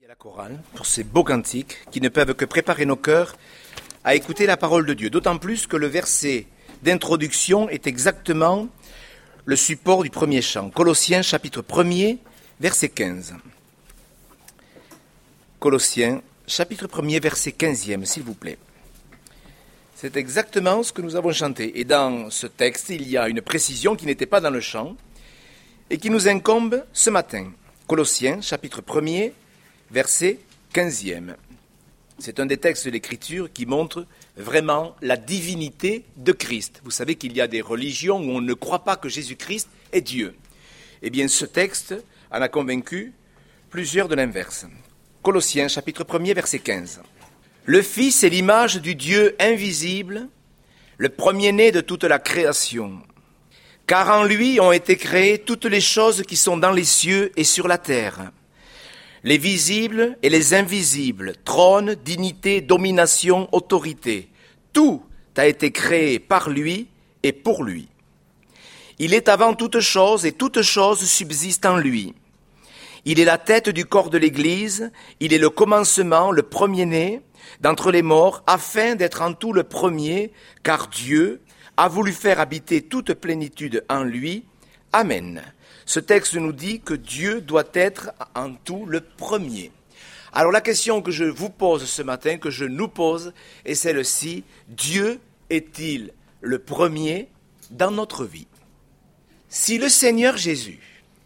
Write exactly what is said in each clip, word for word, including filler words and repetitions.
La chorale, pour ces beaux cantiques qui ne peuvent que préparer nos cœurs à écouter la parole de Dieu. D'autant plus que le verset d'introduction est exactement le support du premier chant. Colossiens chapitre premier, verset quinze. Colossiens chapitre premier, verset quinzième, s'il vous plaît. C'est exactement ce que nous avons chanté. Et dans ce texte, il y a une précision qui n'était pas dans le chant et qui nous incombe ce matin. Colossiens chapitre premier, verset quinzième. C'est un des textes de l'Écriture qui montre vraiment la divinité de Christ. Vous savez qu'il y a des religions où on ne croit pas que Jésus-Christ est Dieu. Eh bien, ce texte en a convaincu plusieurs de l'inverse. Colossiens, chapitre premier, verset quinze. Le Fils est l'image du Dieu invisible, le premier-né de toute la création. Car en lui ont été créées toutes les choses qui sont dans les cieux et sur la terre. Les visibles et les invisibles, trône, dignité, domination, autorité, tout a été créé par lui et pour lui. Il est avant toute chose et toute chose subsiste en lui. Il est la tête du corps de l'Église, il est le commencement, le premier-né d'entre les morts, afin d'être en tout le premier, car Dieu a voulu faire habiter toute plénitude en lui. Amen. Ce texte nous dit que Dieu doit être en tout le premier. Alors la question que je vous pose ce matin, que je nous pose, est celle-ci. Dieu est-il le premier dans notre vie? Si le Seigneur Jésus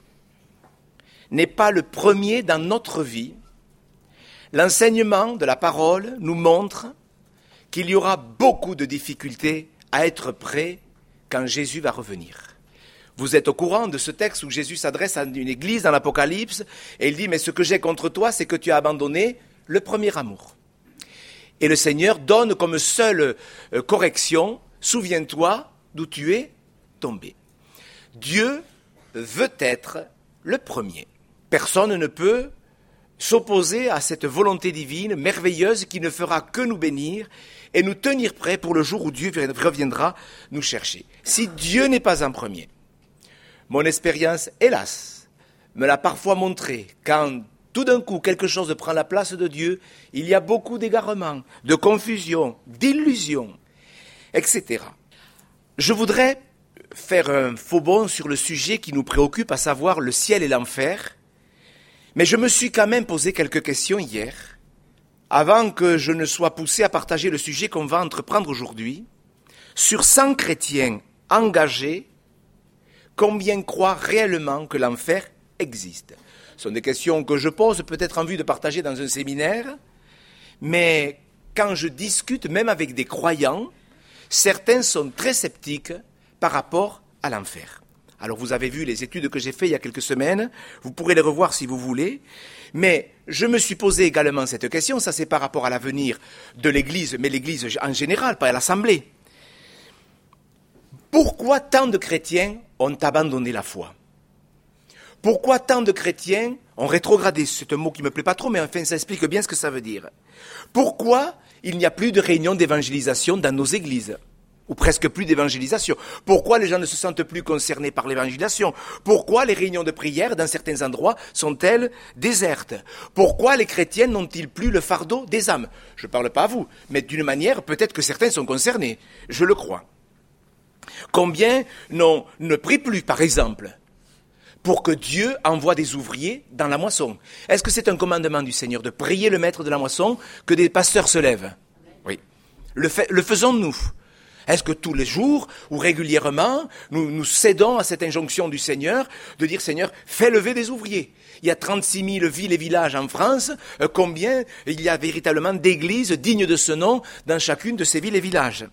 n'est pas le premier dans notre vie, l'enseignement de la parole nous montre qu'il y aura beaucoup de difficultés à être prêt quand Jésus va revenir. Vous êtes au courant de ce texte où Jésus s'adresse à une église dans l'Apocalypse et il dit « Mais ce que j'ai contre toi, c'est que tu as abandonné le premier amour. » Et le Seigneur donne comme seule correction « Souviens-toi d'où tu es tombé. » Dieu veut être le premier. Personne ne peut s'opposer à cette volonté divine merveilleuse qui ne fera que nous bénir et nous tenir prêts pour le jour où Dieu reviendra nous chercher. Si Dieu n'est pas en premier, mon expérience, hélas, me l'a parfois montré. Quand tout d'un coup quelque chose prend la place de Dieu, il y a beaucoup d'égarements, de confusion, d'illusions, et cetera. Je voudrais faire un faux bond sur le sujet qui nous préoccupe, à savoir le ciel et l'enfer. Mais je me suis quand même posé quelques questions hier, avant que je ne sois poussé à partager le sujet qu'on va entreprendre aujourd'hui. Sur cent chrétiens engagés, combien croient réellement que l'enfer existe? Ce sont des questions que je pose peut-être en vue de partager dans un séminaire, mais quand je discute, même avec des croyants, certains sont très sceptiques par rapport à l'enfer. Alors vous avez vu les études que j'ai faites il y a quelques semaines, vous pourrez les revoir si vous voulez, mais je me suis posé également cette question, ça c'est par rapport à l'avenir de l'Église, mais l'Église en général, pas à l'Assemblée. Pourquoi tant de chrétiens ont abandonné la foi? Pourquoi tant de chrétiens ont rétrogradé? C'est un mot qui ne me plaît pas trop, mais enfin ça explique bien ce que ça veut dire. Pourquoi il n'y a plus de réunions d'évangélisation dans nos églises? Ou presque plus d'évangélisation. Pourquoi les gens ne se sentent plus concernés par l'évangélisation? Pourquoi les réunions de prière dans certains endroits sont-elles désertes? Pourquoi les chrétiens n'ont-ils plus le fardeau des âmes? Je ne parle pas à vous, mais d'une manière, peut-être que certains sont concernés. Je le crois. Combien non, ne prient plus, par exemple, pour que Dieu envoie des ouvriers dans la moisson? Est-ce que c'est un commandement du Seigneur de prier le maître de la moisson que des pasteurs se lèvent? Oui. Le, fait, le faisons-nous? Est-ce que tous les jours ou régulièrement, nous, nous cédons à cette injonction du Seigneur de dire « Seigneur, fais lever des ouvriers ». Il y a trente-six mille villes et villages en France. Euh, combien il y a véritablement d'églises dignes de ce nom dans chacune de ces villes et villages?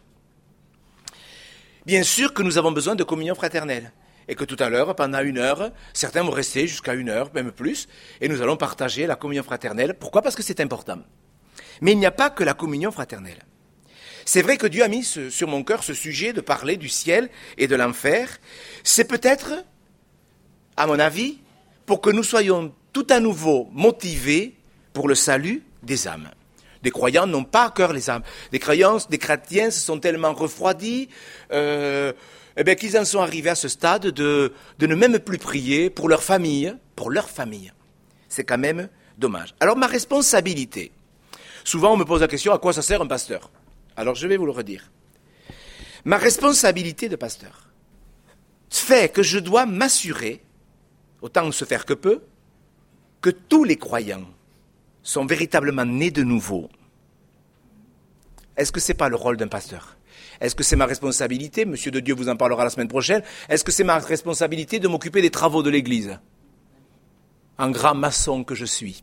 Bien sûr que nous avons besoin de communion fraternelle. Et que tout à l'heure, pendant une heure, certains vont rester jusqu'à une heure, même plus, et nous allons partager la communion fraternelle. Pourquoi? Parce que c'est important. Mais il n'y a pas que la communion fraternelle. C'est vrai que Dieu a mis ce, sur mon cœur ce sujet de parler du ciel et de l'enfer. C'est peut-être, à mon avis, pour que nous soyons tout à nouveau motivés pour le salut des âmes. Des croyants n'ont pas à cœur les âmes. Des croyants, des chrétiens se sont tellement refroidis euh, eh bien, qu'ils en sont arrivés à ce stade de, de ne même plus prier pour leur famille, pour leur famille. C'est quand même dommage. Alors ma responsabilité, souvent on me pose la question, à quoi ça sert un pasteur? Alors je vais vous le redire. Ma responsabilité de pasteur fait que je dois m'assurer, autant se faire que peu, que tous les croyants sont véritablement nés de nouveau. Est-ce que ce n'est pas le rôle d'un pasteur? Est-ce que c'est ma responsabilité? Monsieur de Dieu vous en parlera la semaine prochaine. Est-ce que c'est ma responsabilité de m'occuper des travaux de l'Église? Un grand maçon que je suis.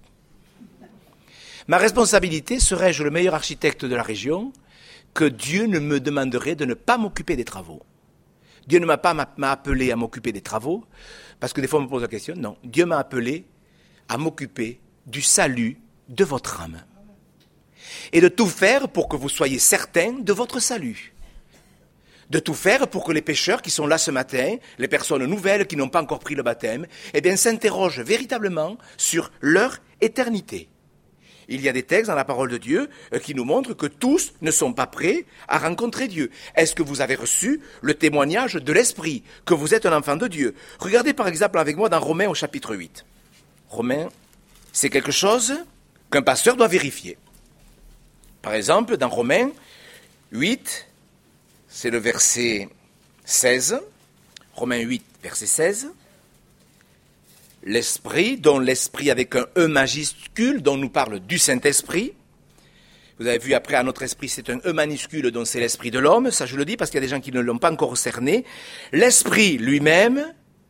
Ma responsabilité, serais-je le meilleur architecte de la région, que Dieu ne me demanderait de ne pas m'occuper des travaux? Dieu ne m'a pas m'a appelé à m'occuper des travaux, parce que des fois on me pose la question. Non, Dieu m'a appelé à m'occuper du salut de votre âme. Et de tout faire pour que vous soyez certains de votre salut. De tout faire pour que les pécheurs qui sont là ce matin, les personnes nouvelles qui n'ont pas encore pris le baptême, eh bien s'interrogent véritablement sur leur éternité. Il y a des textes dans la parole de Dieu qui nous montrent que tous ne sont pas prêts à rencontrer Dieu. Est-ce que vous avez reçu le témoignage de l'Esprit, que vous êtes un enfant de Dieu? Regardez par exemple avec moi dans Romains au chapitre huit. Romains, c'est quelque chose qu'un pasteur doit vérifier. Par exemple, dans Romains huit, c'est le verset seize, Romains huit, verset seize. L'Esprit, dont l'Esprit avec un E majuscule, dont nous parle du Saint-Esprit. Vous avez vu après, à notre esprit, c'est un E minuscule, dont c'est l'Esprit de l'homme. Ça, je le dis parce qu'il y a des gens qui ne l'ont pas encore cerné. L'Esprit lui-même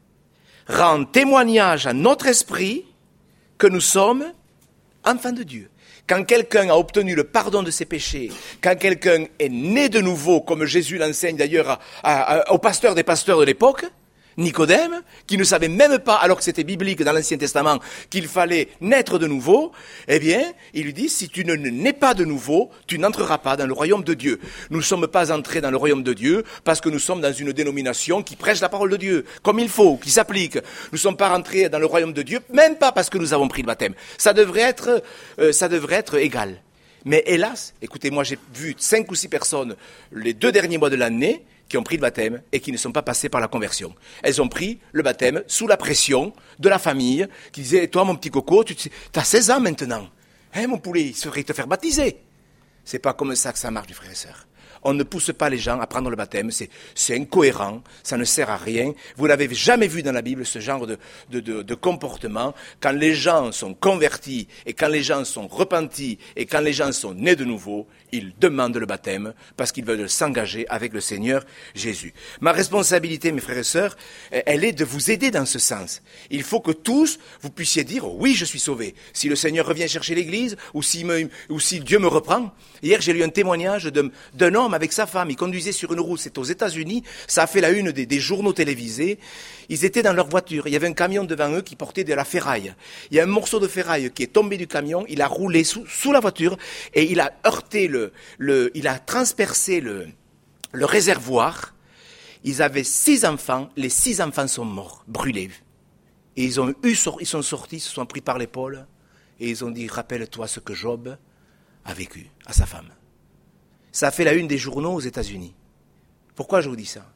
rend témoignage à notre esprit que nous sommes enfants de Dieu. Quand quelqu'un a obtenu le pardon de ses péchés, quand quelqu'un est né de nouveau, comme Jésus l'enseigne d'ailleurs à, à, à, au pasteur des pasteurs de l'époque, Nicodème, qui ne savait même pas, alors que c'était biblique dans l'Ancien Testament, qu'il fallait naître de nouveau, eh bien, il lui dit, si tu ne nais pas de nouveau, tu n'entreras pas dans le royaume de Dieu. Nous ne sommes pas entrés dans le royaume de Dieu parce que nous sommes dans une dénomination qui prêche la parole de Dieu, comme il faut, qui s'applique. Nous ne sommes pas rentrés dans le royaume de Dieu, même pas parce que nous avons pris le baptême. Ça devrait être, euh, ça devrait être égal. Mais hélas, écoutez, moi j'ai vu cinq ou six personnes les deux derniers mois de l'année qui ont pris le baptême et qui ne sont pas passées par la conversion. Elles ont pris le baptême sous la pression de la famille qui disait « Toi, mon petit coco, tu as seize ans maintenant. Hein, mon poulet, il serait te faire baptiser. » C'est pas comme ça que ça marche, mes frères et sœurs. On ne pousse pas les gens à prendre le baptême, c'est, c'est incohérent, ça ne sert à rien. Vous n'avez jamais vu dans la Bible ce genre de, de, de, de comportement. Quand les gens sont convertis et quand les gens sont repentis et quand les gens sont nés de nouveau, ils demandent le baptême parce qu'ils veulent s'engager avec le Seigneur Jésus. Ma responsabilité, mes frères et sœurs, elle est de vous aider dans ce sens. Il faut que tous, vous puissiez dire « Oui, je suis sauvé ». Si le Seigneur revient chercher l'Église ou si, me, ou si Dieu me reprend. Hier, j'ai lu un témoignage d'un, d'un homme avec sa femme. Il conduisait sur une route, c'est aux États-Unis. Ça a fait la une des, des journaux télévisés. Ils étaient dans leur voiture. Il y avait un camion devant eux qui portait de la ferraille. Il y a un morceau de ferraille qui est tombé du camion. Il a roulé sous, sous la voiture et il a heurté le, le il a transpercé le, le réservoir. Ils avaient six enfants. Les six enfants sont morts, brûlés. Et ils ont eu, ils sont sortis, se sont pris par l'épaule et ils ont dit, rappelle-toi ce que Job a vécu à sa femme. Ça a fait la une des journaux aux États-Unis. Pourquoi je vous dis ça?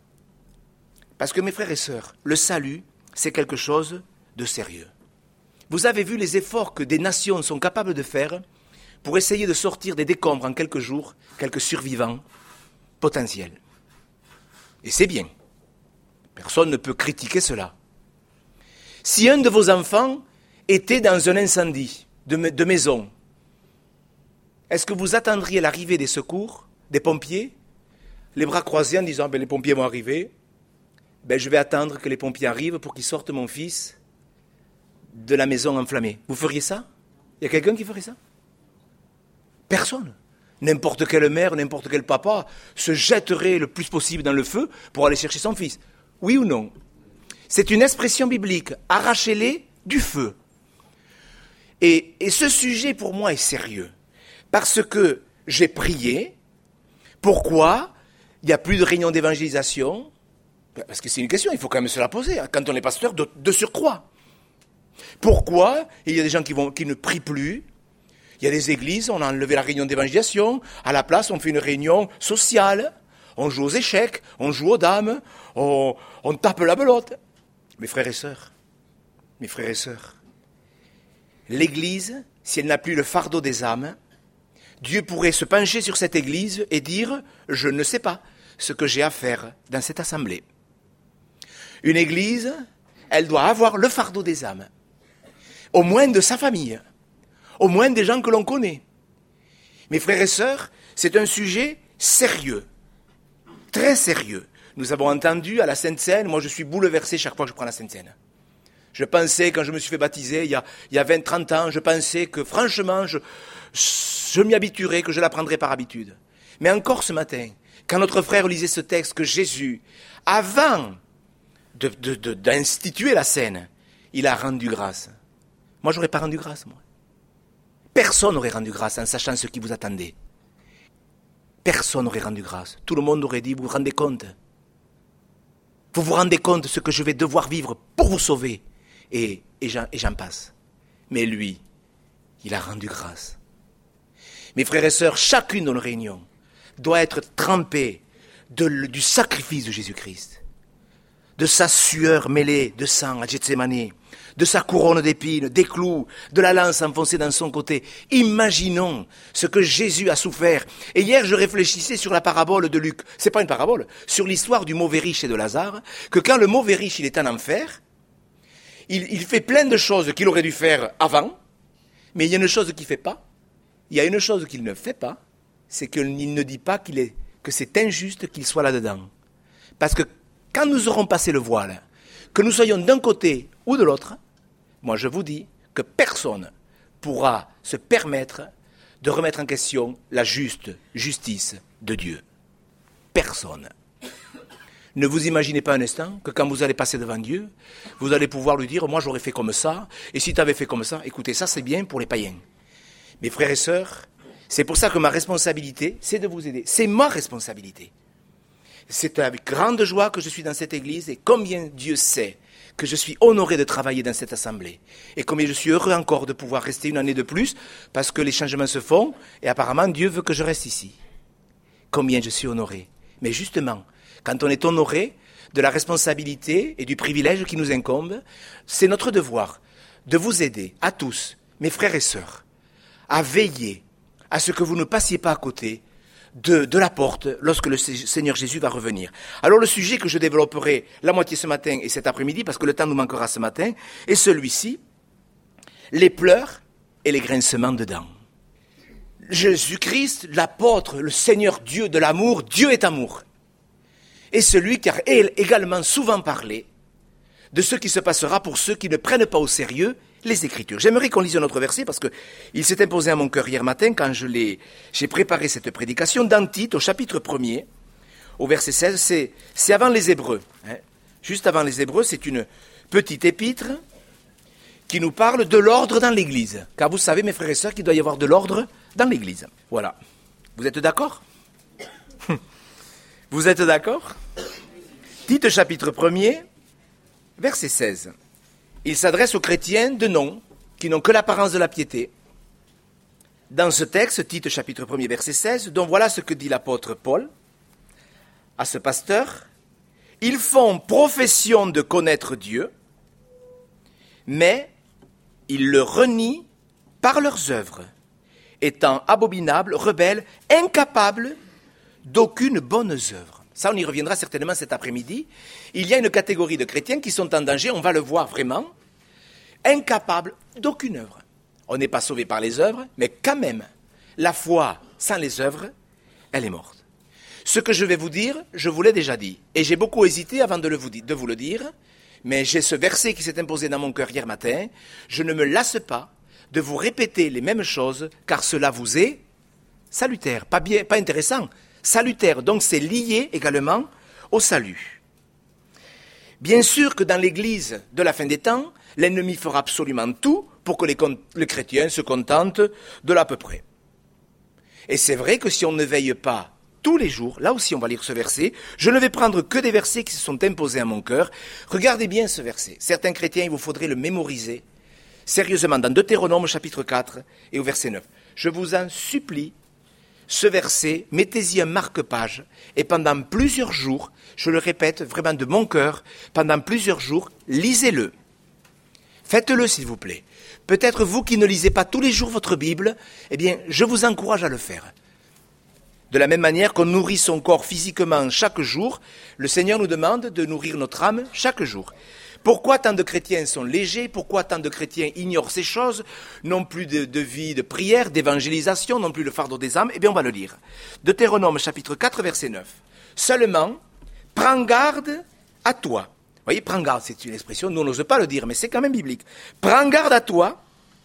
Parce que mes frères et sœurs, le salut, c'est quelque chose de sérieux. Vous avez vu les efforts que des nations sont capables de faire pour essayer de sortir des décombres en quelques jours, quelques survivants potentiels. Et c'est bien. Personne ne peut critiquer cela. Si un de vos enfants était dans un incendie de, de maison, est-ce que vous attendriez l'arrivée des secours, des pompiers, les bras croisés en disant ben, « les pompiers vont arriver, ben, je vais attendre que les pompiers arrivent pour qu'ils sortent mon fils de la maison enflammée ». Vous feriez ça? Il y a quelqu'un qui ferait ça? Personne. N'importe quelle mère, n'importe quel papa se jetterait le plus possible dans le feu pour aller chercher son fils. Oui ou non? C'est une expression biblique. Arrachez-les du feu. Et, et ce sujet pour moi est sérieux. Parce que j'ai prié. Pourquoi il n'y a plus de réunion d'évangélisation? Parce que c'est une question, il faut quand même se la poser, quand on est pasteur de, de surcroît. Pourquoi il y a des gens qui, vont, qui ne prient plus? Il y a des églises, on a enlevé la réunion d'évangélisation. À la place, on fait une réunion sociale. On joue aux échecs, on joue aux dames, on, on tape la belote. Mes frères et sœurs, mes frères et sœurs, l'Église, si elle n'a plus le fardeau des âmes, Dieu pourrait se pencher sur cette Église et dire « Je ne sais pas ce que j'ai à faire dans cette assemblée ». Une Église, elle doit avoir le fardeau des âmes, au moins de sa famille, au moins des gens que l'on connaît. Mes frères et sœurs, c'est un sujet sérieux, très sérieux. Nous avons entendu à la Sainte Seine, moi je suis bouleversé chaque fois que je prends la Sainte Seine. Je pensais, quand je me suis fait baptiser, il y a, il y a vingt trente ans, je pensais que franchement, je, je m'y habituerais, que je la prendrais par habitude. Mais encore ce matin, quand notre frère lisait ce texte, que Jésus, avant de, de, de, d'instituer la Seine, il a rendu grâce. Moi, je n'aurais pas rendu grâce, moi. Personne n'aurait rendu grâce en sachant ce qui vous attendait. Personne n'aurait rendu grâce. Tout le monde aurait dit, vous vous rendez compte ? Vous vous rendez compte de ce que je vais devoir vivre pour vous sauver ? Et, et, j'en, et j'en passe. Mais lui, il a rendu grâce. Mes frères et sœurs, chacune de nos réunions doit être trempée de, du sacrifice de Jésus-Christ, de sa sueur mêlée de sang à Gethsémani, de sa couronne d'épines, des clous, de la lance enfoncée dans son côté. Imaginons ce que Jésus a souffert. Et hier, je réfléchissais sur la parabole de Luc. C'est pas une parabole, sur l'histoire du mauvais riche et de Lazare, que quand le mauvais riche, il est en enfer, il, il fait plein de choses qu'il aurait dû faire avant, mais il y a une chose qu'il ne fait pas. Il y a une chose qu'il ne fait pas, c'est qu'il ne dit pas qu'il est, que c'est injuste qu'il soit là-dedans. Parce que quand nous aurons passé le voile, que nous soyons d'un côté ou de l'autre, moi je vous dis que personne pourra se permettre de remettre en question la juste justice de Dieu. Personne. Ne vous imaginez pas un instant que quand vous allez passer devant Dieu, vous allez pouvoir lui dire « moi j'aurais fait comme ça, et si tu avais fait comme ça, écoutez, ça c'est bien pour les païens ». Mes frères et sœurs, c'est pour ça que ma responsabilité, c'est de vous aider. C'est ma responsabilité. C'est avec grande joie que je suis dans cette église et combien Dieu sait que je suis honoré de travailler dans cette assemblée. Et combien je suis heureux encore de pouvoir rester une année de plus parce que les changements se font et apparemment Dieu veut que je reste ici. Combien je suis honoré. Mais justement, quand on est honoré de la responsabilité et du privilège qui nous incombe, c'est notre devoir de vous aider à tous, mes frères et sœurs, à veiller à ce que vous ne passiez pas à côté De, de la porte lorsque le Seigneur Jésus va revenir. Alors le sujet que je développerai la moitié ce matin et cet après-midi, parce que le temps nous manquera ce matin, est celui-ci, les pleurs et les grincements de dents. Jésus-Christ, l'apôtre, le Seigneur Dieu de l'amour, Dieu est amour. Et celui qui a également souvent parlé de ce qui se passera pour ceux qui ne prennent pas au sérieux les Écritures. J'aimerais qu'on lise un autre verset parce que il s'est imposé à mon cœur hier matin quand je l'ai, j'ai préparé cette prédication dans Tite, au chapitre premier, au verset seize, c'est, c'est avant les Hébreux. Hein. Juste avant les Hébreux, c'est une petite épître qui nous parle de l'ordre dans l'Église. Car vous savez, mes frères et sœurs, qu'il doit y avoir de l'ordre dans l'Église. Voilà. Vous êtes d'accord ? Vous êtes d'accord ? Tite, chapitre premier, verset seize. Il s'adresse aux chrétiens de nom, qui n'ont que l'apparence de la piété. Dans ce texte, Tite chapitre premier, verset seize, dont voilà ce que dit l'apôtre Paul à ce pasteur. Ils font profession de connaître Dieu, mais ils le renient par leurs œuvres, étant abominables, rebelles, incapables d'aucune bonne œuvre. Ça, on y reviendra certainement cet après-midi. Il y a une catégorie de chrétiens qui sont en danger, on va le voir vraiment, incapables d'aucune œuvre. On n'est pas sauvé par les œuvres, mais quand même, la foi sans les œuvres, elle est morte. Ce que je vais vous dire, je vous l'ai déjà dit, et j'ai beaucoup hésité avant de, le vous, de vous le dire, mais j'ai ce verset qui s'est imposé dans mon cœur hier matin, je ne me lasse pas de vous répéter les mêmes choses, car cela vous est salutaire, pas bien, pas intéressant, salutaire, donc c'est lié également au salut. Bien sûr que dans l'Église de la fin des temps, l'ennemi fera absolument tout pour que les, les chrétiens se contentent de l'à peu près. Et c'est vrai que si on ne veille pas tous les jours, là aussi on va lire ce verset, je ne vais prendre que des versets qui se sont imposés à mon cœur. Regardez bien ce verset. Certains chrétiens, il vous faudrait le mémoriser sérieusement dans Deutéronome chapitre quatre et au verset neuf. Je vous en supplie, ce verset, mettez-y un marque-page, et pendant plusieurs jours, je le répète vraiment de mon cœur, pendant plusieurs jours, lisez-le. Faites-le s'il vous plaît. Peut-être vous qui ne lisez pas tous les jours votre Bible, eh bien, je vous encourage à le faire. De la même manière qu'on nourrit son corps physiquement chaque jour, le Seigneur nous demande de nourrir notre âme chaque jour. Pourquoi tant de chrétiens sont légers? Pourquoi tant de chrétiens ignorent ces choses? Non plus de, de vie de prière, d'évangélisation, non plus le fardeau des âmes? Eh bien, on va le lire. Deutéronome chapitre quatre, verset neuf. Seulement, prends garde à toi. Vous voyez, prends garde, c'est une expression, nous on n'ose pas le dire, mais c'est quand même biblique. Prends garde à toi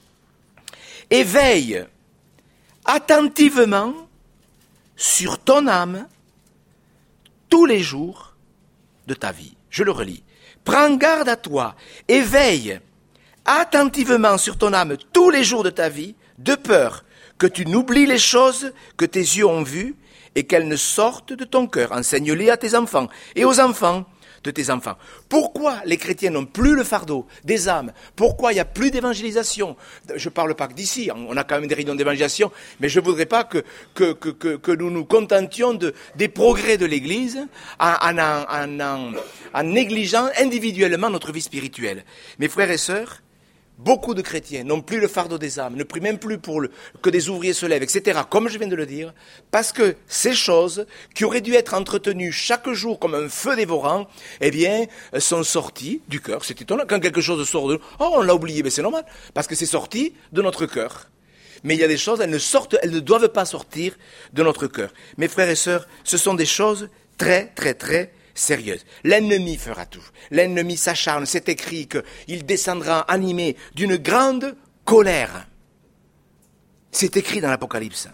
et veille attentivement sur ton âme tous les jours de ta vie. Je le relis. Prends garde à toi et veille attentivement sur ton âme tous les jours de ta vie, de peur que tu n'oublies les choses que tes yeux ont vues et qu'elles ne sortent de ton cœur. Enseigne-les à tes enfants et aux enfants de tes enfants. Pourquoi les chrétiens n'ont plus le fardeau des âmes? Pourquoi il n'y a plus d'évangélisation? Je ne parle pas que d'ici, on a quand même des réunions d'évangélisation, mais je ne voudrais pas que, que, que, que, que nous nous contentions de, des progrès de l'Église en, en, en, en, en négligeant individuellement notre vie spirituelle. Mes frères et sœurs, beaucoup de chrétiens n'ont plus le fardeau des âmes, ne prient même plus pour le, que des ouvriers se lèvent, et cetera, comme je viens de le dire, parce que ces choses qui auraient dû être entretenues chaque jour comme un feu dévorant, eh bien, sont sorties du cœur. C'est étonnant, quand quelque chose sort de nous, oh, on l'a oublié, mais c'est normal, parce que c'est sorti de notre cœur. Mais il y a des choses, elles ne sortent, elles ne doivent pas sortir de notre cœur. Mes frères et sœurs, ce sont des choses très, très, très sérieuse. L'ennemi fera tout. L'ennemi s'acharne. C'est écrit qu'il descendra animé d'une grande colère. C'est écrit dans l'Apocalypse.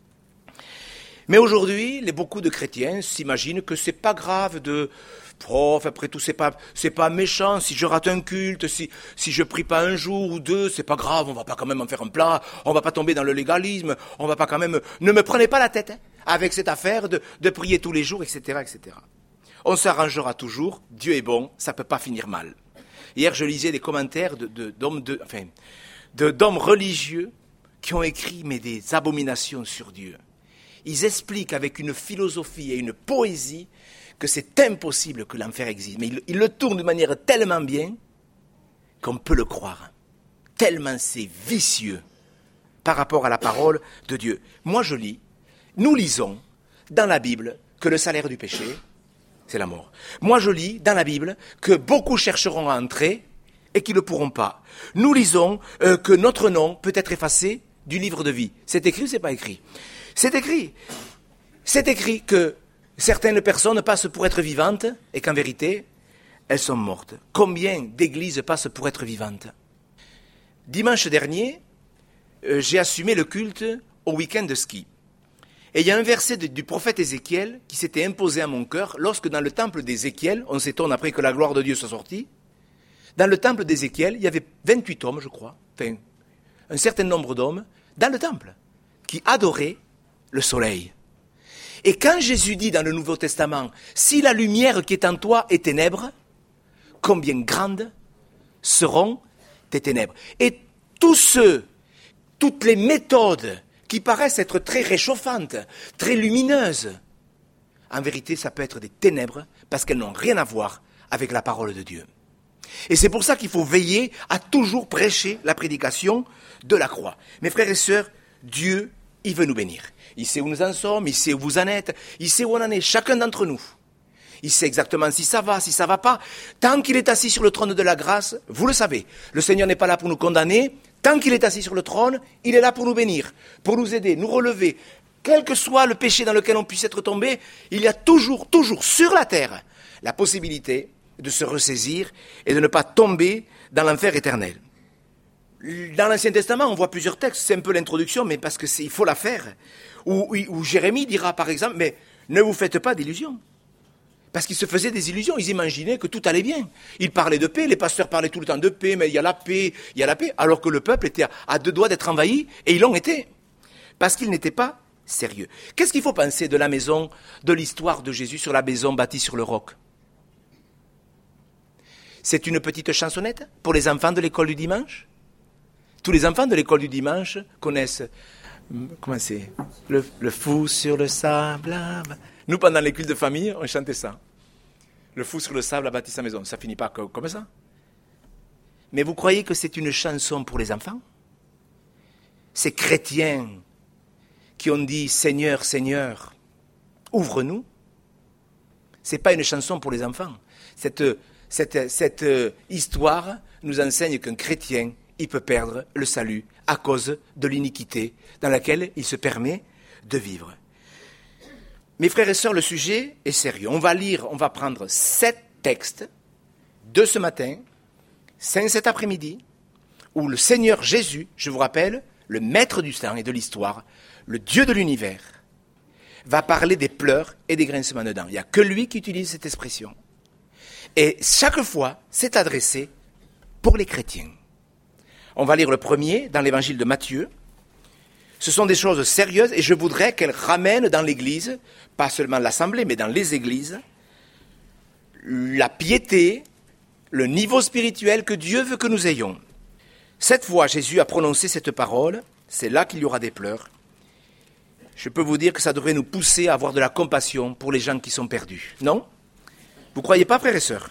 Mais aujourd'hui, les, beaucoup de chrétiens s'imaginent que c'est pas grave de... Prof, après tout, c'est pas, c'est pas méchant. Si je rate un culte, si, si je prie pas un jour ou deux, c'est pas grave. On va pas quand même en faire un plat. On va pas tomber dans le légalisme. On va pas quand même... Ne me prenez pas la tête hein, avec cette affaire de, de prier tous les jours, et cetera, et cetera. On s'arrangera toujours, Dieu est bon, ça ne peut pas finir mal. Hier, je lisais des commentaires de, de, d'hommes, de, enfin, de, d'hommes religieux qui ont écrit mais des abominations sur Dieu. Ils expliquent avec une philosophie et une poésie que c'est impossible que l'enfer existe. Mais ils, ils le tournent de manière tellement bien qu'on peut le croire. Tellement c'est vicieux par rapport à la parole de Dieu. Moi, je lis, nous lisons dans la Bible que le salaire du péché, c'est la mort. Moi, je lis dans la Bible que beaucoup chercheront à entrer et qui ne pourront pas. Nous lisons euh, que notre nom peut être effacé du livre de vie. C'est écrit ou c'est pas écrit? C'est écrit. C'est écrit que certaines personnes passent pour être vivantes et qu'en vérité, elles sont mortes. Combien d'églises passent pour être vivantes? Dimanche dernier, euh, j'ai assumé le culte au week-end de ski. Et il y a un verset de, du prophète Ézéchiel qui s'était imposé à mon cœur lorsque dans le temple d'Ézéchiel, on s'étonne après que la gloire de Dieu soit sortie, dans le temple d'Ézéchiel, il y avait vingt-huit hommes, je crois, enfin, un certain nombre d'hommes, dans le temple, qui adoraient le soleil. Et quand Jésus dit dans le Nouveau Testament, si la lumière qui est en toi est ténèbres, combien grandes seront tes ténèbres. Et tous ceux, toutes les méthodes qui paraissent être très réchauffantes, très lumineuses, en vérité, ça peut être des ténèbres parce qu'elles n'ont rien à voir avec la parole de Dieu. Et c'est pour ça qu'il faut veiller à toujours prêcher la prédication de la croix. Mes frères et sœurs, Dieu, il veut nous bénir. Il sait où nous en sommes, il sait où vous en êtes, il sait où on en est, chacun d'entre nous. Il sait exactement si ça va, si ça va pas. Tant qu'il est assis sur le trône de la grâce, vous le savez, le Seigneur n'est pas là pour nous condamner. Tant qu'il est assis sur le trône, il est là pour nous bénir, pour nous aider, nous relever. Quel que soit le péché dans lequel on puisse être tombé, il y a toujours, toujours sur la terre la possibilité de se ressaisir et de ne pas tomber dans l'enfer éternel. Dans l'Ancien Testament, on voit plusieurs textes, c'est un peu l'introduction, mais parce que c'est, il faut la faire, où, où Jérémie dira par exemple, mais ne vous faites pas d'illusions. Parce qu'ils se faisaient des illusions, ils imaginaient que tout allait bien. Ils parlaient de paix, les pasteurs parlaient tout le temps de paix, mais il y a la paix, il y a la paix, alors que le peuple était à, à deux doigts d'être envahi, et ils l'ont été. Parce qu'ils n'étaient pas sérieux. Qu'est-ce qu'il faut penser de la maison, de l'histoire de Jésus sur la maison bâtie sur le roc? C'est une petite chansonnette pour les enfants de l'école du dimanche? Tous les enfants de l'école du dimanche connaissent, comment c'est, le, le fou sur le sable. Nous, pendant les cultes de famille, on chantait ça. Le fou sur le sable a bâti sa maison. Ça finit pas comme ça. Mais vous croyez que c'est une chanson pour les enfants? Ces chrétiens qui ont dit « Seigneur, Seigneur, ouvre-nous », ce n'est pas une chanson pour les enfants. Cette, cette, cette histoire nous enseigne qu'un chrétien, il peut perdre le salut à cause de l'iniquité dans laquelle il se permet de vivre. Mes frères et sœurs, le sujet est sérieux. On va lire, on va prendre sept textes de ce matin, cinq cet après-midi, où le Seigneur Jésus, je vous rappelle, le maître du temps et de l'histoire, le Dieu de l'univers, va parler des pleurs et des grincements de dents. Il n'y a que lui qui utilise cette expression. Et chaque fois, c'est adressé pour les chrétiens. On va lire le premier dans l'évangile de Matthieu. Ce sont des choses sérieuses et je voudrais qu'elles ramènent dans l'Église, pas seulement l'Assemblée, mais dans les Églises, la piété, le niveau spirituel que Dieu veut que nous ayons. Cette fois, Jésus a prononcé cette parole, c'est là qu'il y aura des pleurs. Je peux vous dire que ça devrait nous pousser à avoir de la compassion pour les gens qui sont perdus. Non? Vous ne croyez pas, frères et sœurs?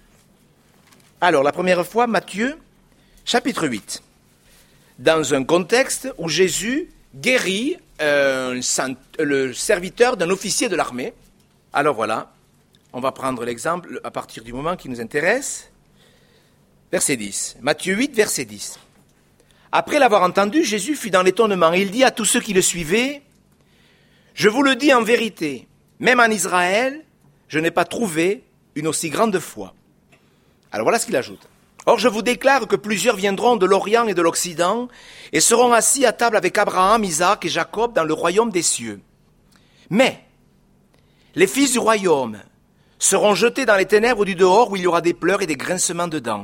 Alors, la première fois, Matthieu, chapitre huit. Dans un contexte où Jésus guérit euh, le serviteur d'un officier de l'armée. Alors voilà, on va prendre l'exemple à partir du moment qui nous intéresse. Verset dix. Matthieu huit, verset dix. Après l'avoir entendu, Jésus fut dans l'étonnement. Il dit à tous ceux qui le suivaient, « Je vous le dis en vérité, même en Israël, je n'ai pas trouvé une aussi grande foi. » Alors voilà ce qu'il ajoute. « Or je vous déclare que plusieurs viendront de l'Orient et de l'Occident et seront assis à table avec Abraham, Isaac et Jacob dans le royaume des cieux. Mais les fils du royaume seront jetés dans les ténèbres du dehors où il y aura des pleurs et des grincements de dents. »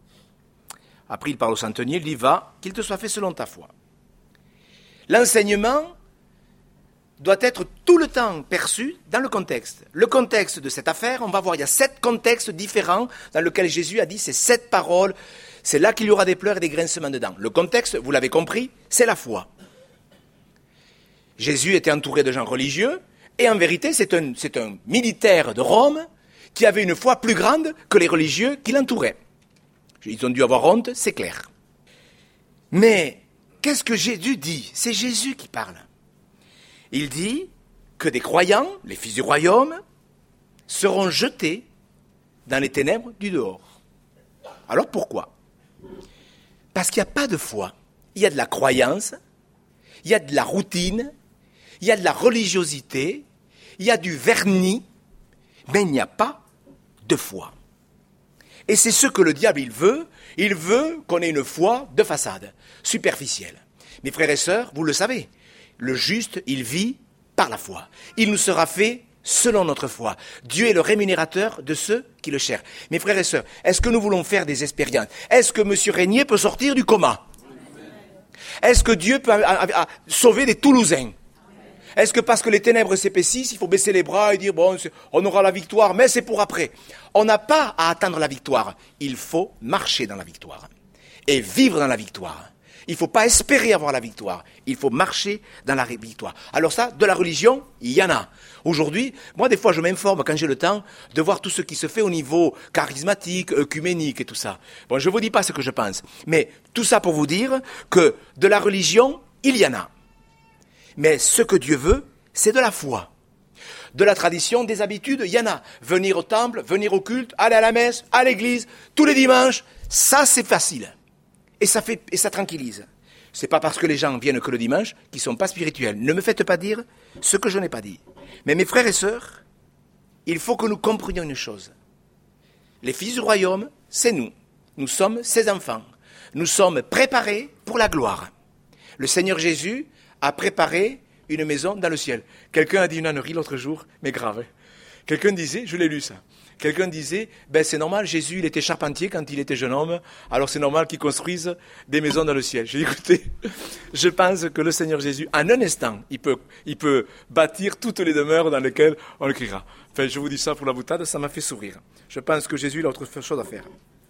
Après il parle au centenier, il dit « Va, qu'il te soit fait selon ta foi. » L'enseignement doit être tout le temps perçu dans le contexte. Le contexte de cette affaire, on va voir, il y a sept contextes différents dans lesquels Jésus a dit ces sept paroles. C'est là qu'il y aura des pleurs et des grincements de dents. Le contexte, vous l'avez compris, c'est la foi. Jésus était entouré de gens religieux, et en vérité, c'est un, c'est un militaire de Rome qui avait une foi plus grande que les religieux qui l'entouraient. Ils ont dû avoir honte, c'est clair. Mais qu'est-ce que Jésus dit? C'est Jésus qui parle. Il dit que des croyants, les fils du royaume, seront jetés dans les ténèbres du dehors. Alors pourquoi? Parce qu'il n'y a pas de foi. Il y a de la croyance, il y a de la routine, il y a de la religiosité, il y a du vernis, mais il n'y a pas de foi. Et c'est ce que le diable, il veut. Il veut qu'on ait une foi de façade, superficielle. Mes frères et sœurs, vous le savez, le juste, il vit par la foi. Il nous sera fait selon notre foi. Dieu est le rémunérateur de ceux qui le cherchent. Mes frères et sœurs, est-ce que nous voulons faire des expériences? Est-ce que M. Régnier peut sortir du coma? Est-ce que Dieu peut a, a, a, sauver des Toulousains? Est-ce que parce que les ténèbres s'épaississent, il faut baisser les bras et dire, bon, on aura la victoire, mais c'est pour après? On n'a pas à attendre la victoire. Il faut marcher dans la victoire et vivre dans la victoire. Il ne faut pas espérer avoir la victoire. Il faut marcher dans la victoire. Alors ça, de la religion, il y en a. Aujourd'hui, moi, des fois, je m'informe, quand j'ai le temps, de voir tout ce qui se fait au niveau charismatique, œcuménique et tout ça. Bon, je ne vous dis pas ce que je pense. Mais tout ça pour vous dire que de la religion, il y en a. Mais ce que Dieu veut, c'est de la foi. De la tradition, des habitudes, il y en a. Venir au temple, venir au culte, aller à la messe, à l'église, tous les dimanches, ça c'est facile. Et ça fait, et ça tranquillise. C'est pas parce que les gens viennent que le dimanche qu'ils sont pas spirituels. Ne me faites pas dire ce que je n'ai pas dit. Mais mes frères et sœurs, il faut que nous comprenions une chose. Les fils du royaume, c'est nous. Nous sommes ses enfants. Nous sommes préparés pour la gloire. Le Seigneur Jésus a préparé une maison dans le ciel. Quelqu'un a dit une ânerie l'autre jour, mais grave. Quelqu'un disait, je l'ai lu ça, quelqu'un disait, ben c'est normal, Jésus il était charpentier quand il était jeune homme, alors c'est normal qu'il construise des maisons dans le ciel. J'ai dit, écoutez, je pense que le Seigneur Jésus, en un instant, il peut, il peut bâtir toutes les demeures dans lesquelles on le criera. Enfin, je vous dis ça pour la boutade, ça m'a fait sourire. Je pense que Jésus il a autre chose à faire.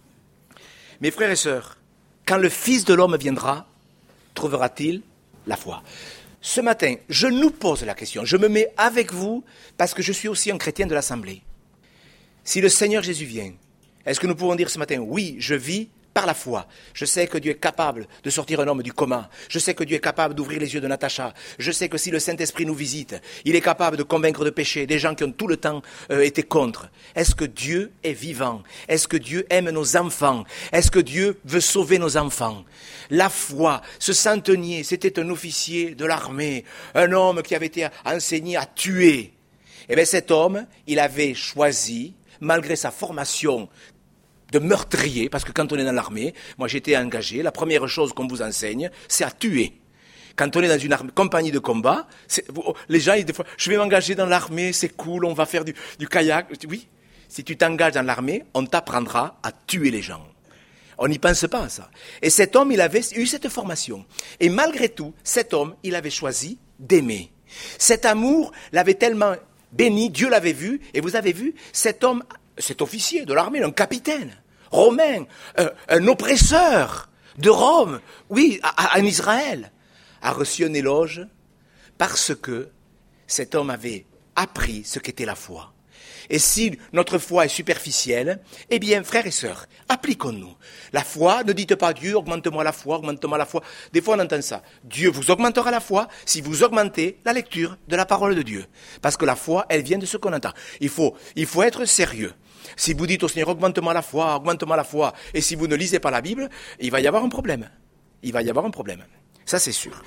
Mes frères et sœurs, quand le Fils de l'homme viendra, trouvera-t-il la foi? Ce matin, je nous pose la question, je me mets avec vous parce que je suis aussi un chrétien de l'Assemblée. Si le Seigneur Jésus vient, est-ce que nous pouvons dire ce matin, oui, je vis par la foi. Je sais que Dieu est capable de sortir un homme du coma. Je sais que Dieu est capable d'ouvrir les yeux de Natacha. Je sais que si le Saint-Esprit nous visite, il est capable de convaincre de péché des gens qui ont tout le temps euh, été contre. Est-ce que Dieu est vivant? Est-ce que Dieu aime nos enfants? Est-ce que Dieu veut sauver nos enfants? La foi, ce centenier, c'était un officier de l'armée, un homme qui avait été enseigné à tuer. Eh bien cet homme, il avait choisi, malgré sa formation de meurtrier, parce que quand on est dans l'armée, moi j'étais engagé, la première chose qu'on vous enseigne, c'est à tuer. Quand on est dans une armée, compagnie de combat, c'est, les gens, ils, des fois, je vais m'engager dans l'armée, c'est cool, on va faire du, du kayak. Oui, si tu t'engages dans l'armée, on t'apprendra à tuer les gens. On n'y pense pas à ça. Et cet homme, il avait eu cette formation. Et malgré tout, cet homme, il avait choisi d'aimer. Cet amour l'avait tellement béni, Dieu l'avait vu, et vous avez vu, cet homme, cet officier de l'armée, un capitaine romain, un, un oppresseur de Rome, oui, en Israël, a reçu un éloge parce que cet homme avait appris ce qu'était la foi. Et si notre foi est superficielle, eh bien, frères et sœurs, appliquons-nous. La foi, ne dites pas Dieu, augmente-moi la foi, augmente-moi la foi. Des fois, on entend ça. Dieu vous augmentera la foi si vous augmentez la lecture de la parole de Dieu. Parce que la foi, elle vient de ce qu'on entend. Il faut, il faut être sérieux. Si vous dites au Seigneur, augmente-moi la foi, augmente-moi la foi, et si vous ne lisez pas la Bible, il va y avoir un problème. Il va y avoir un problème. Ça, c'est sûr.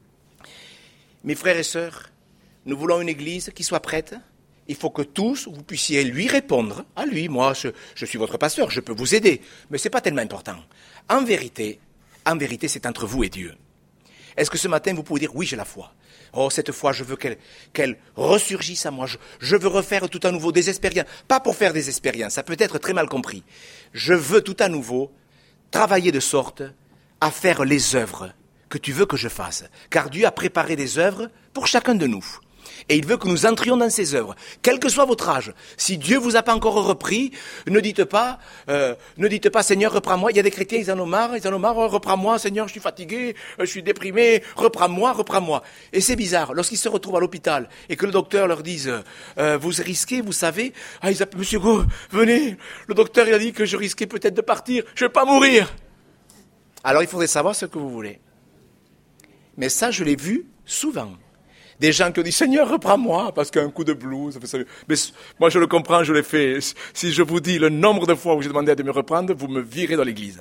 Mes frères et sœurs, nous voulons une église qui soit prête. Il faut que tous, vous puissiez lui répondre. À lui, moi, je, je suis votre pasteur, je peux vous aider. Mais ce n'est pas tellement important. En vérité, en vérité, c'est entre vous et Dieu. Est-ce que ce matin, vous pouvez dire, oui, j'ai la foi. Oh, cette foi, je veux qu'elle, qu'elle ressurgisse à moi. Je, je veux refaire tout à nouveau des expériences. Pas pour faire des expériences, ça peut être très mal compris. Je veux tout à nouveau travailler de sorte à faire les œuvres que tu veux que je fasse. Car Dieu a préparé des œuvres pour chacun de nous. Et il veut que nous entrions dans ces œuvres, quel que soit votre âge. Si Dieu vous a pas encore repris, ne dites pas, euh, ne dites pas, Seigneur, reprends-moi. Il y a des chrétiens, ils en ont marre, ils en ont marre, oh, reprends-moi, Seigneur, je suis fatigué, je suis déprimé, reprends-moi, reprends-moi. Et c'est bizarre, lorsqu'ils se retrouvent à l'hôpital et que le docteur leur dise, euh, vous risquez, vous savez, ah, ils appellent, Monsieur Go, venez, le docteur il a dit que je risquais peut-être de partir, je vais pas mourir. Alors il faudrait savoir ce que vous voulez. Mais ça, je l'ai vu souvent. Des gens qui ont dit, Seigneur, reprends-moi, parce qu'un coup de blues, mais moi je le comprends, je l'ai fait. Si je vous dis le nombre de fois où j'ai demandé à Dieu de me reprendre, vous me virez dans l'église.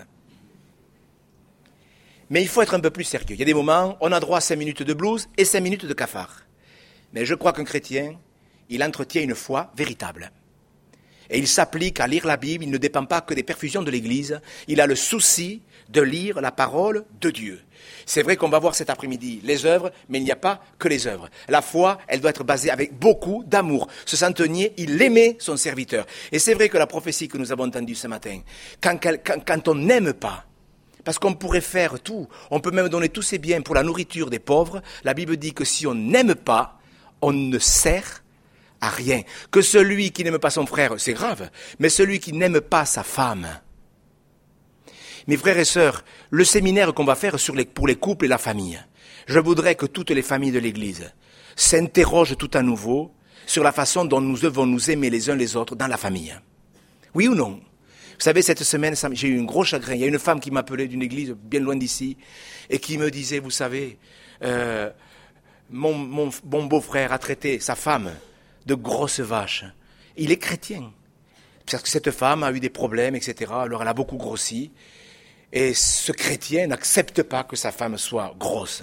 Mais il faut être un peu plus sérieux. Il y a des moments, on a droit à cinq minutes de blues et cinq minutes de cafard. Mais je crois qu'un chrétien, il entretient une foi véritable. Et il s'applique à lire la Bible, il ne dépend pas que des perfusions de l'église, il a le souci de lire la parole de Dieu. C'est vrai qu'on va voir cet après-midi les œuvres, mais il n'y a pas que les œuvres. La foi, elle doit être basée avec beaucoup d'amour. Ce centenier, il aimait son serviteur. Et c'est vrai que la prophétie que nous avons entendue ce matin, quand, quand, quand on n'aime pas, parce qu'on pourrait faire tout, on peut même donner tous ses biens pour la nourriture des pauvres, la Bible dit que si on n'aime pas, on ne sert à rien. Que celui qui n'aime pas son frère, c'est grave, mais celui qui n'aime pas sa femme. Mes frères et sœurs, le séminaire qu'on va faire sur les, pour les couples et la famille, je voudrais que toutes les familles de l'Église s'interrogent tout à nouveau sur la façon dont nous devons nous aimer les uns les autres dans la famille. Oui ou non? Vous savez, cette semaine, j'ai eu un gros chagrin. Il y a une femme qui m'appelait d'une église bien loin d'ici et qui me disait, vous savez, euh, mon, mon, mon beau-frère a traité sa femme de grosse vache. Il est chrétien. Parce que cette femme a eu des problèmes, et cetera. Alors elle a beaucoup grossi. Et ce chrétien n'accepte pas que sa femme soit grosse.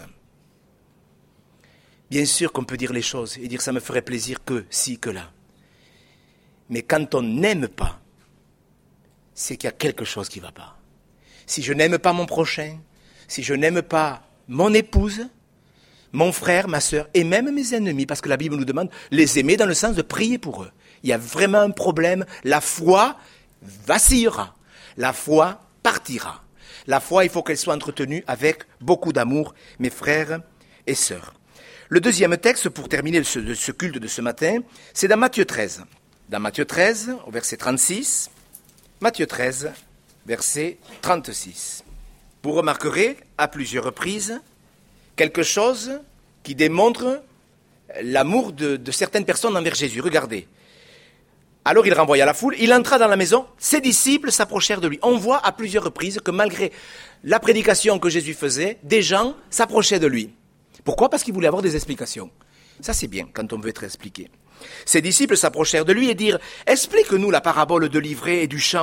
Bien sûr qu'on peut dire les choses et dire ça me ferait plaisir que si, que là. Mais quand on n'aime pas, c'est qu'il y a quelque chose qui ne va pas. Si je n'aime pas mon prochain, si je n'aime pas mon épouse, mon frère, ma sœur, et même mes ennemis, parce que la Bible nous demande les aimer dans le sens de prier pour eux. Il y a vraiment un problème. La foi vacillera. La foi partira. La foi, il faut qu'elle soit entretenue avec beaucoup d'amour, mes frères et sœurs. Le deuxième texte, pour terminer ce, ce culte de ce matin, c'est dans Matthieu treize. Dans Matthieu treize, au verset trente-six, Matthieu treize, verset trente-six. Vous remarquerez à plusieurs reprises quelque chose qui démontre l'amour de, de certaines personnes envers Jésus. Regardez. Alors il renvoya la foule, il entra dans la maison, ses disciples s'approchèrent de lui. On voit à plusieurs reprises que malgré la prédication que Jésus faisait, des gens s'approchaient de lui. Pourquoi ? Parce qu'ils voulaient avoir des explications. Ça c'est bien quand on veut être expliqué. Ses disciples s'approchèrent de lui et dirent « Explique-nous la parabole de l'ivraie et du champ. »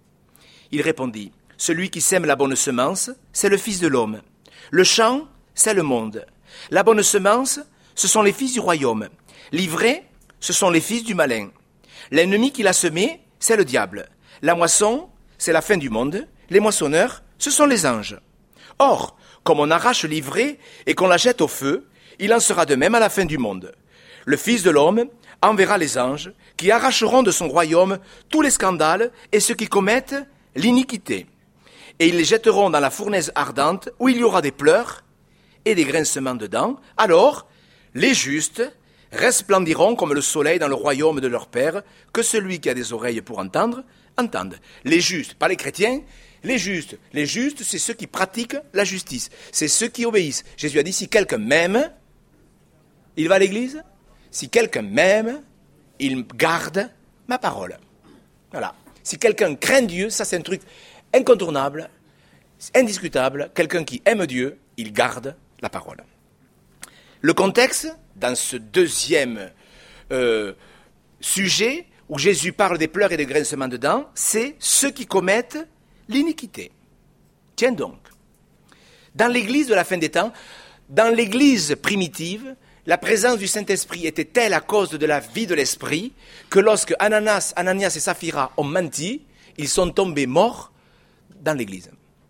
Il répondit « Celui qui sème la bonne semence, c'est le Fils de l'homme. Le champ, c'est le monde. La bonne semence, ce sont les fils du royaume. L'ivraie, ce sont les fils du malin. L'ennemi qui l'a semé, c'est le diable. La moisson, c'est la fin du monde. Les moissonneurs, ce sont les anges. Or, comme on arrache l'ivraie et qu'on la jette au feu, il en sera de même à la fin du monde. Le Fils de l'homme enverra les anges qui arracheront de son royaume tous les scandales et ceux qui commettent l'iniquité. Et ils les jetteront dans la fournaise ardente où il y aura des pleurs et des grincements de dents. Alors, les justes resplendiront comme le soleil dans le royaume de leur Père. Que celui qui a des oreilles pour entendre, entende. Les justes, pas les chrétiens, les justes. Les justes, c'est ceux qui pratiquent la justice. C'est ceux qui obéissent. Jésus a dit, si quelqu'un m'aime, il va à l'église. Si quelqu'un m'aime, il garde ma parole. Voilà. Si quelqu'un craint Dieu, ça c'est un truc incontournable, indiscutable. Quelqu'un qui aime Dieu, il garde la parole. Le contexte, dans ce deuxième euh, sujet, où Jésus parle des pleurs et des grincements de dents, c'est ceux qui commettent l'iniquité. Tiens donc, dans l'église de la fin des temps, dans l'église primitive, la présence du Saint-Esprit était telle à cause de la vie de l'Esprit que lorsque Ananas, Ananias et Saphira ont menti, ils sont tombés morts dans l'église.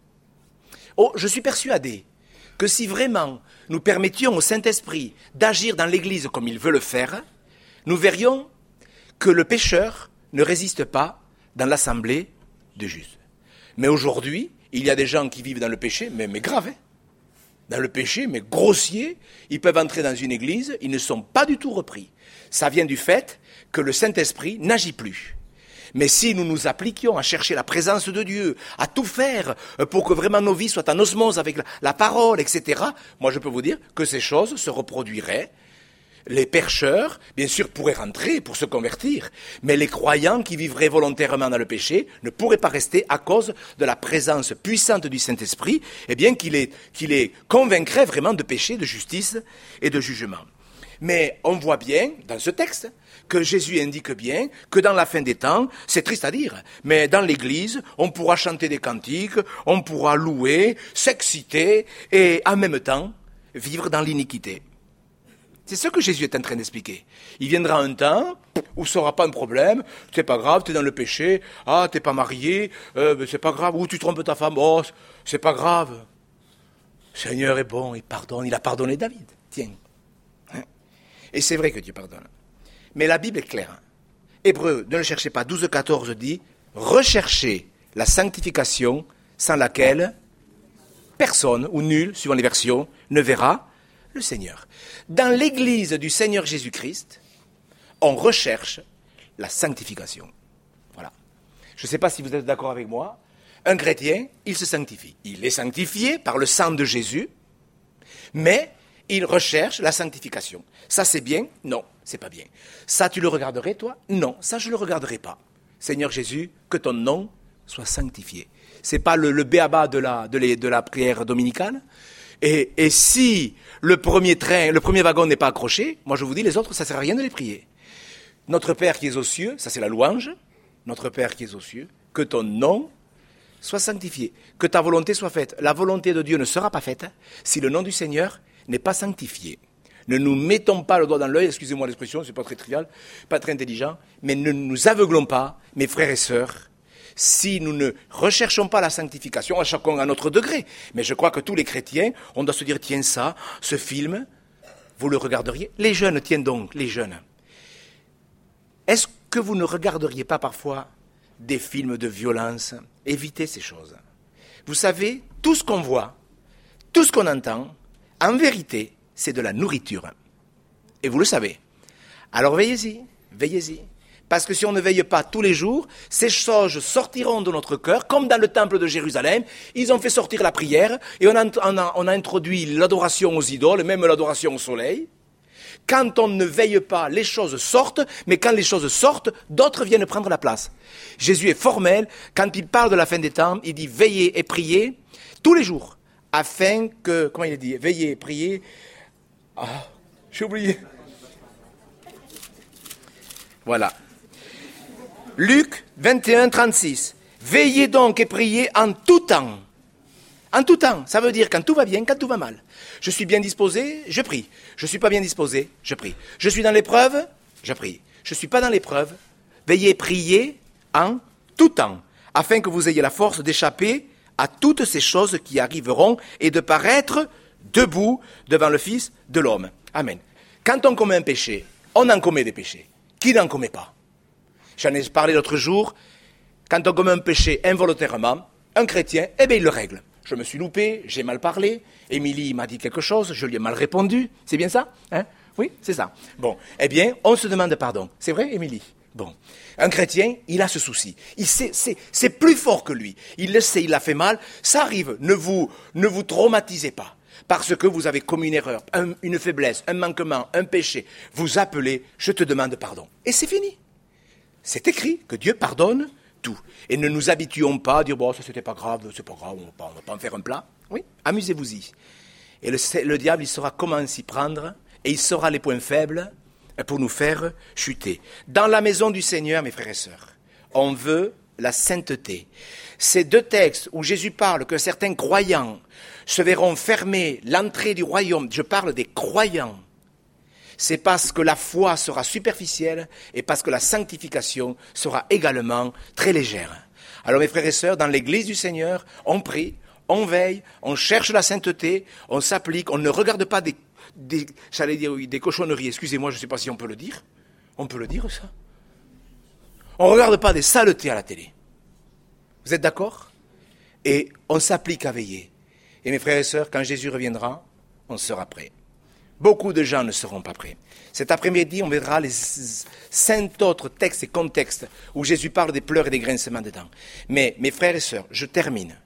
Oh, je suis persuadé que si vraiment nous permettions au Saint-Esprit d'agir dans l'église comme il veut le faire, nous verrions que le pécheur ne résiste pas dans l'assemblée de justes. Mais aujourd'hui, il y a des gens qui vivent dans le péché, mais, mais grave, hein. Dans le péché, mais grossier, ils peuvent entrer dans une église, ils ne sont pas du tout repris. Ça vient du fait que le Saint-Esprit n'agit plus. Mais si nous nous appliquions à chercher la présence de Dieu, à tout faire pour que vraiment nos vies soient en osmose avec la, la parole, et cetera, moi je peux vous dire que ces choses se reproduiraient. Les pécheurs, bien sûr, pourraient rentrer pour se convertir, mais les croyants qui vivraient volontairement dans le péché ne pourraient pas rester à cause de la présence puissante du Saint-Esprit, eh bien, qui les, qui les convaincrait vraiment de péché, de justice et de jugement. Mais on voit bien, dans ce texte, que Jésus indique bien que dans la fin des temps, c'est triste à dire, mais dans l'Église, on pourra chanter des cantiques, on pourra louer, s'exciter et en même temps vivre dans l'iniquité. C'est ce que Jésus est en train d'expliquer. Il viendra un temps où ce sera pas un problème, c'est pas grave, tu es dans le péché, ah, t'es pas marié, euh, ben, c'est pas grave, ou tu trompes ta femme, oh, c'est pas grave. Le Seigneur est bon, il pardonne, il a pardonné David, tiens. Hein? Et c'est vrai que Dieu pardonne. Mais la Bible est claire. Hébreux, ne le cherchez pas, douze quatorze dit, recherchez la sanctification sans laquelle personne, ou nul, suivant les versions, ne verra le Seigneur. Dans l'église du Seigneur Jésus-Christ, on recherche la sanctification. Voilà. Je ne sais pas si vous êtes d'accord avec moi. Un chrétien, il se sanctifie. Il est sanctifié par le sang de Jésus, mais il recherche la sanctification. Ça, c'est bien? Non, c'est pas bien. Ça, tu le regarderais, toi? Non, ça, je ne le regarderai pas. Seigneur Jésus, que ton nom soit sanctifié. C'est pas le, le béaba de la, de, les, de la prière dominicale. Et, et si le premier train, le premier wagon n'est pas accroché, moi je vous dis, les autres, ça ne sert à rien de les prier. Notre Père qui es aux cieux, ça c'est la louange, notre Père qui es aux cieux, que ton nom soit sanctifié, que ta volonté soit faite. La volonté de Dieu ne sera pas faite si le nom du Seigneur n'est pas sanctifié. Ne nous mettons pas le doigt dans l'œil, excusez-moi l'expression, c'est pas très trivial, pas très intelligent, mais ne nous aveuglons pas, mes frères et sœurs, si nous ne recherchons pas la sanctification, à chacun à notre degré. Mais je crois que tous les chrétiens, on doit se dire, tiens ça, ce film, vous le regarderiez? Les jeunes, tiens donc, les jeunes. Est-ce que vous ne regarderiez pas parfois des films de violence? Évitez ces choses. Vous savez, tout ce qu'on voit, tout ce qu'on entend, en vérité, c'est de la nourriture. Et vous le savez. Alors veillez-y, veillez-y. Parce que si on ne veille pas tous les jours, ces choses sortiront de notre cœur, comme dans le temple de Jérusalem. Ils ont fait sortir la prière et on a, on a, on a introduit l'adoration aux idoles, même l'adoration au soleil. Quand on ne veille pas, les choses sortent, mais quand les choses sortent, d'autres viennent prendre la place. Jésus est formel, quand il parle de la fin des temps, il dit veillez et priez tous les jours, afin que, comment il a dit, veillez et priez, ah, j'ai oublié. Voilà. Luc vingt et un, trente-six. Veillez donc et priez en tout temps. En tout temps, ça veut dire quand tout va bien, quand tout va mal. Je suis bien disposé, je prie. Je ne suis pas bien disposé, je prie. Je suis dans l'épreuve, je prie. Je ne suis pas dans l'épreuve. Veillez et priez en tout temps, afin que vous ayez la force d'échapper à toutes ces choses qui arriveront et de paraître debout devant le Fils de l'homme. Amen. Quand on commet un péché, on en commet des péchés. Qui n'en commet pas? J'en ai parlé l'autre jour. Quand on commet un péché involontairement, un chrétien, eh bien, il le règle. Je me suis loupé, j'ai mal parlé, Émilie m'a dit quelque chose, je lui ai mal répondu. C'est bien ça, hein? Oui, c'est ça. Bon, eh bien, on se demande pardon. C'est vrai, Émilie? Bon. Un chrétien, il a ce souci. Il sait, c'est, c'est plus fort que lui. Il le sait, il a fait mal. Ça arrive. Ne vous, ne vous traumatisez pas. Parce que vous avez commis une erreur, un, une faiblesse, un manquement, un péché. Vous appelez, je te demande pardon. Et c'est fini. C'est écrit que Dieu pardonne tout. Et ne nous habituons pas à dire, bon, ça c'était pas grave, c'est pas grave, on va pas, on va pas en faire un plat. Oui, amusez-vous-y. Et le, le diable, il saura comment s'y prendre, et il saura les points faibles pour nous faire chuter. Dans la maison du Seigneur, mes frères et sœurs, on veut la sainteté. Ces deux textes où Jésus parle que certains croyants se verront fermer l'entrée du royaume, je parle des croyants, c'est parce que la foi sera superficielle et parce que la sanctification sera également très légère. Alors mes frères et sœurs, dans l'église du Seigneur, on prie, on veille, on cherche la sainteté, on s'applique, on ne regarde pas des, des j'allais dire oui, des cochonneries, excusez-moi, je ne sais pas si on peut le dire. On peut le dire ça? On ne regarde pas des saletés à la télé. Vous êtes d'accord? Et on s'applique à veiller. Et mes frères et sœurs, quand Jésus reviendra, on sera prêt. Beaucoup de gens ne seront pas prêts. Cet après-midi, on verra les cinq autres textes et contextes où Jésus parle des pleurs et des grincements de dents. Mais, mes frères et sœurs, je termine.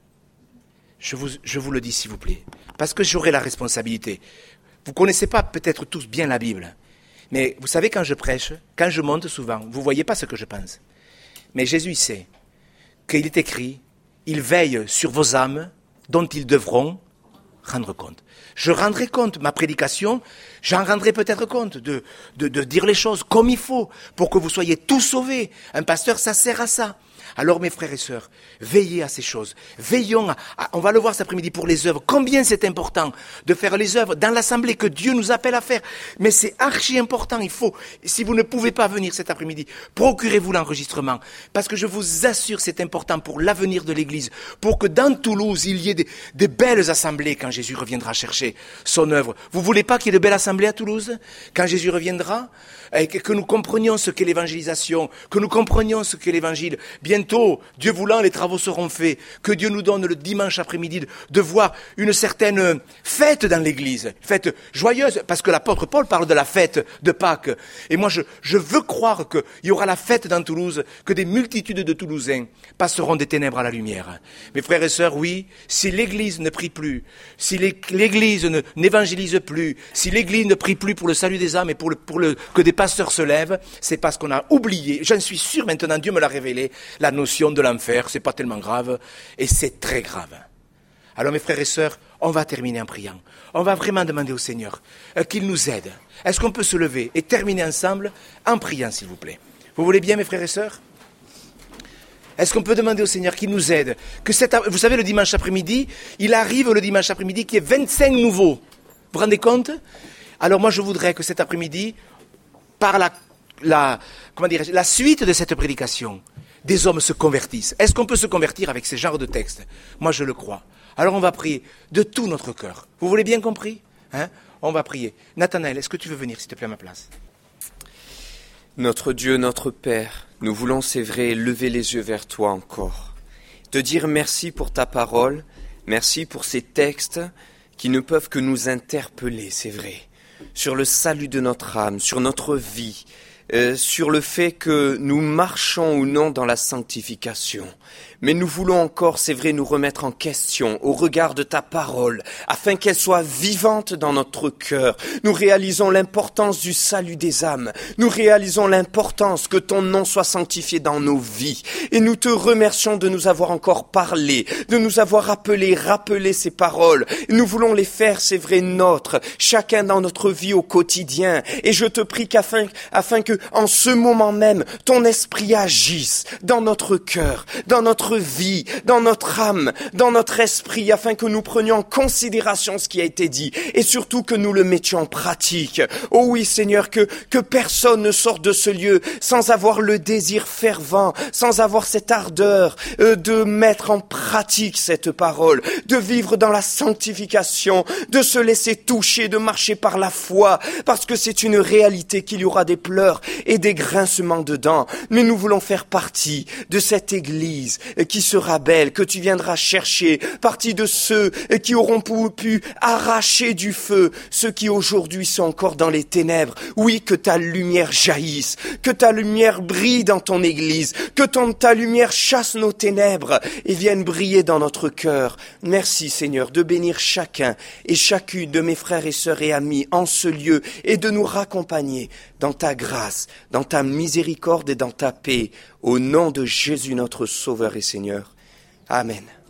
Je vous, je vous le dis, s'il vous plaît, parce que j'aurai la responsabilité. Vous ne connaissez pas peut-être tous bien la Bible, mais vous savez, quand je prêche, quand je monte souvent, vous ne voyez pas ce que je pense. Mais Jésus sait qu'il est écrit, il veille sur vos âmes dont ils devront rendre compte. Je rendrai compte, ma prédication, j'en rendrai peut-être compte de, de, de dire les choses comme il faut pour que vous soyez tous sauvés. Un pasteur, ça sert à ça. Alors mes frères et sœurs, veillez à ces choses. Veillons, à, à, on va le voir cet après-midi pour les œuvres. Combien c'est important de faire les œuvres dans l'assemblée que Dieu nous appelle à faire. Mais c'est archi important, il faut. Si vous ne pouvez pas venir cet après-midi, procurez-vous l'enregistrement. Parce que je vous assure, c'est important pour l'avenir de l'Église. Pour que dans Toulouse, il y ait des, des belles assemblées quand Jésus reviendra chercher son œuvre. Vous voulez pas qu'il y ait de belles assemblées à Toulouse quand Jésus reviendra? Et que, que nous comprenions ce qu'est l'évangélisation, que nous comprenions ce qu'est l'évangile. Bientôt, Dieu voulant, les travaux seront faits. Que Dieu nous donne le dimanche après-midi de, de voir une certaine fête dans l'église. Fête joyeuse, parce que l'apôtre Paul parle de la fête de Pâques. Et moi, je, je veux croire qu'il y aura la fête dans Toulouse, que des multitudes de Toulousains passeront des ténèbres à la lumière. Mes frères et sœurs, oui, si l'église ne prie plus, si l'église ne, n'évangélise plus, si l'église ne prie plus pour le salut des âmes et pour, le, pour le, que des pasteurs se lèvent, c'est parce qu'on a oublié, j'en suis sûr maintenant, Dieu me l'a révélé, la notion de l'enfer, c'est pas tellement grave, et c'est très grave. Alors mes frères et sœurs, on va terminer en priant. On va vraiment demander au Seigneur euh, qu'il nous aide. Est-ce qu'on peut se lever et terminer ensemble en priant, s'il vous plaît? Vous voulez bien, mes frères et sœurs? Est-ce qu'on peut demander au Seigneur qu'il nous aide? Que cette, vous savez, le dimanche après-midi, il arrive le dimanche après-midi qu'il y ait vingt-cinq nouveaux. Vous vous rendez compte? Alors moi, je voudrais que cet après-midi, par la, la, comment dirais-je, la suite de cette prédication, des hommes se convertissent. Est-ce qu'on peut se convertir avec ces genres de textes? Moi, je le crois. Alors, on va prier de tout notre cœur. Vous voulez bien compris? Hein? On va prier. Nathanaël, est-ce que tu veux venir, s'il te plaît, à ma place? Notre Dieu, notre Père, nous voulons, c'est vrai, lever les yeux vers toi encore. Te dire merci pour ta parole, merci pour ces textes qui ne peuvent que nous interpeller, c'est vrai, sur le salut de notre âme, sur notre vie, euh, sur le fait que nous marchons ou non dans la sanctification. Mais nous voulons encore, c'est vrai, nous remettre en question au regard de ta parole, afin qu'elle soit vivante dans notre cœur. Nous réalisons l'importance du salut des âmes. Nous réalisons l'importance que ton nom soit sanctifié dans nos vies. Et nous te remercions de nous avoir encore parlé, de nous avoir appelé, rappelé ces paroles. Nous voulons les faire, c'est vrai, nôtres, chacun dans notre vie au quotidien. Et je te prie qu'afin, afin que, en ce moment même, ton esprit agisse dans notre cœur, dans notre vie, dans notre âme, dans notre esprit, afin que nous prenions en considération ce qui a été dit et surtout que nous le mettions en pratique. Oh oui, Seigneur, que, que personne ne sorte de ce lieu sans avoir le désir fervent, sans avoir cette ardeur euh, de mettre en pratique cette parole, de vivre dans la sanctification, de se laisser toucher, de marcher par la foi, parce que c'est une réalité qu'il y aura des pleurs et des grincements dedans. Mais nous voulons faire partie de cette Église qui sera belle, que tu viendras chercher, partie de ceux qui auront pu arracher du feu ceux qui aujourd'hui sont encore dans les ténèbres. Oui, que ta lumière jaillisse, que ta lumière brille dans ton Église, que ton, ta lumière chasse nos ténèbres et vienne briller dans notre cœur. Merci Seigneur de bénir chacun et chacune de mes frères et sœurs et amis en ce lieu et de nous raccompagner dans ta grâce, dans ta miséricorde et dans ta paix. Au nom de Jésus notre Sauveur et Seigneur. Amen.